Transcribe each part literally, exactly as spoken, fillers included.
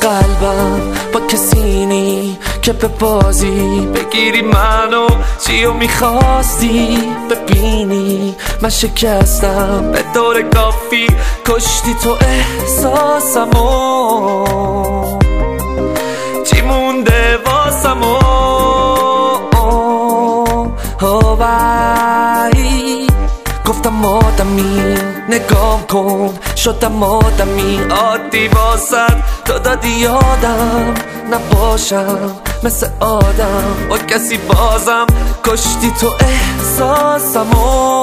قلبم با کسی نی که به بازی بگیری منو. چیو میخواستی ببینی من شکستم به دور کافی، کشتی تو احساسمو. چی مونده واسمو؟ گفتم آدمی نگام کن، شدم آدمی عادی واسد تو دادی یادم نباشم مثل آدم با کسی بازم. کشتی تو احساسمو.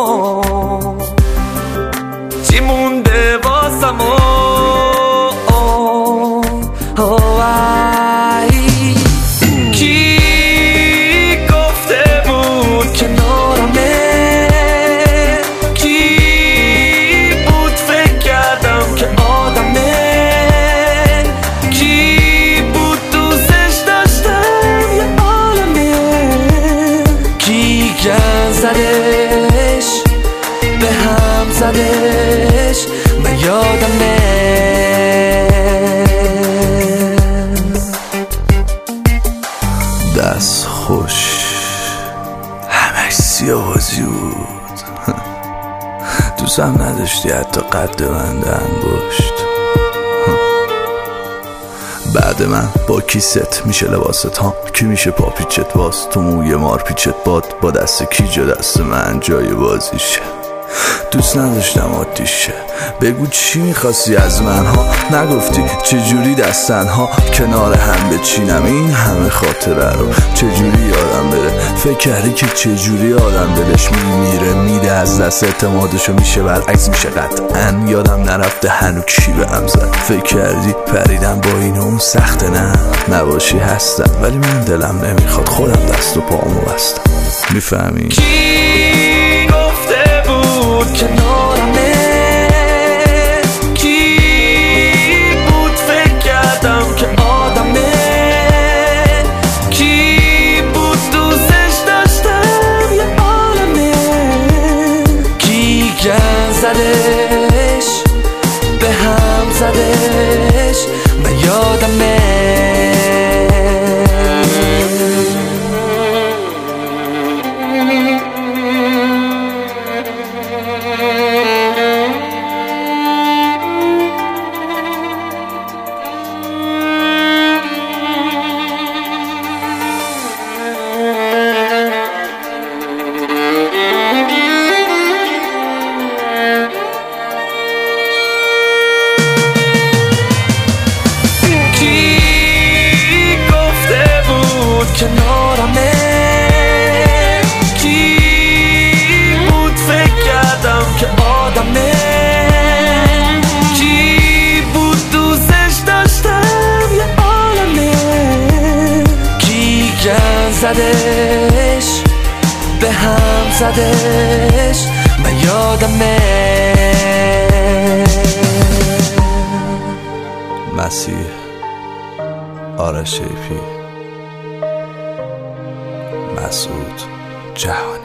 چی مونده واسمو؟ زدش به هم زدش من یادمه. دست خوش همش سیاوازی بود. دوستم نداشتی حتی قد بنده انگشت. بعد من با کی ست میشه لباست ها؟ کی میشه پاپیچت باز؟ تو موی مار پیچت باد با دست کی جا دست من جای بازیشه؟ دوست نداشتم عادیشه. بگو چی میخواستی از من ها؟ نگفتی چجوری دستنها کنار هم بچینم این همه خاطره رو؟ چجوری یادم بره؟ فکر کردی که چجوری آدم دلش میمیره میده از دست اعتمادشو میشه برعکس میشه؟ قطعا یادم نرفته هنو کی به هم زد. فکر کردی پریدم با این اون سخته؟ نه نباشی هستم ولی من دلم نمیخواد خودم دست و پامو بستم. میفهمی؟ کی گفته بود کنارمه؟ کی بود فکر کردم که آدمه؟ کی بود دوستش داشتم یه عالمه؟ کی گن زدش به هم زدش من یادمه. کنارمه؟ کی بود فکر کردم که آدمه؟ کی بود دوستش داشتم یه عالمه؟ کی گن زدش به هم زدش من یادمه. مسیح آرش شیپی، مسعود جهانی.